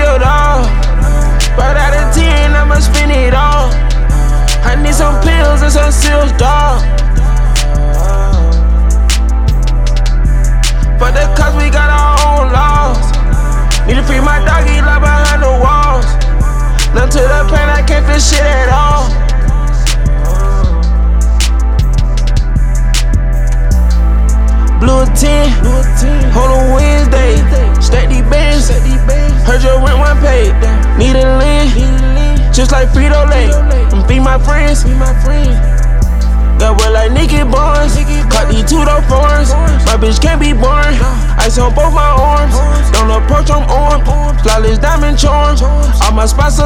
real dog. Right out of 10, I'ma spend it all. I need some pills and some seals, dog. But the cops, we got our own laws. Need to free my doggy locked behind the walls. None to the pain, I can't feel shit at all. Blue 10, hold on Wednesday. Stack these bands, heard your rent one paid. Need a lend, just like Frito-Lay. And feed my friends. Got wet like Nicky Barnes. Caught these two-door foreigns. My bitch can't be born. Ice on both my arms. Don't approach, I'm armed. Flawless diamond charms. All my spots are